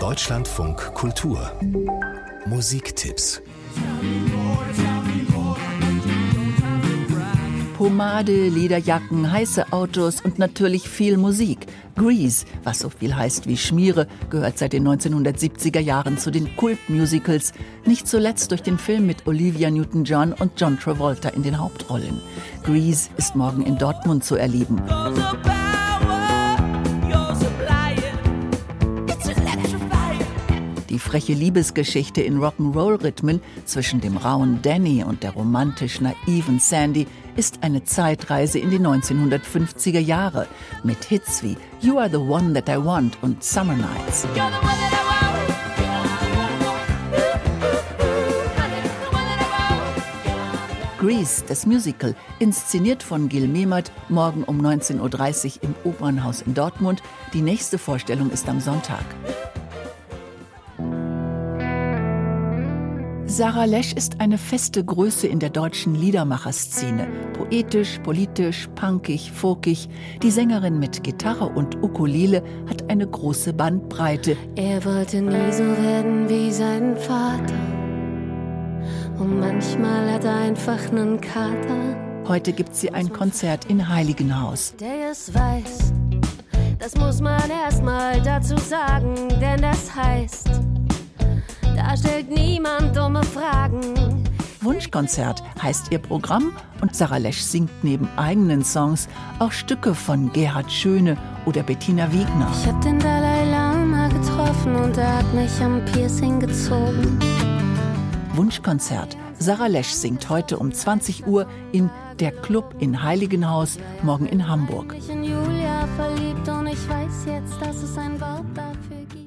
Deutschlandfunk Kultur Musiktipps. Pomade, Lederjacken, heiße Autos und natürlich viel Musik. Grease, was so viel heißt wie Schmiere, gehört seit den 1970er Jahren zu den Kultmusicals, nicht zuletzt durch den Film mit Olivia Newton-John und John Travolta in den Hauptrollen. Grease ist morgen in Dortmund zu erleben. Die freche Liebesgeschichte in Rock'n'Roll-Rhythmen zwischen dem rauen Danny und der romantisch naiven Sandy ist eine Zeitreise in die 1950er Jahre mit Hits wie You Are the One That I Want und Summer Nights. Grease, das Musical, inszeniert von Gil Mehmet, morgen um 19.30 Uhr im Opernhaus in Dortmund. Die nächste Vorstellung ist am Sonntag. Sarah Lesch ist eine feste Größe in der deutschen Liedermacherszene. Poetisch, politisch, punkig, folkig. Die Sängerin mit Gitarre und Ukulele hat eine große Bandbreite. Er wollte nie so werden wie sein Vater. Und manchmal hat er einfach einen Kater. Heute gibt sie ein Konzert in Heiligenhaus. Der es weiß, das muss man erst mal dazu sagen, denn das heißt, da stellt niemand dumme Fragen. Wunschkonzert heißt ihr Programm und Sarah Lesch singt neben eigenen Songs auch Stücke von Gerhard Schöne oder Bettina Wegner. Ich hab den Dalai Lama getroffen und er hat mich am Piercing gezogen. Wunschkonzert. Sarah Lesch singt heute um 20 Uhr in Der Club in Heiligenhaus, morgen in Hamburg. Ich bin in Julia verliebt und ich weiß jetzt, dass es ein Wort dafür gibt.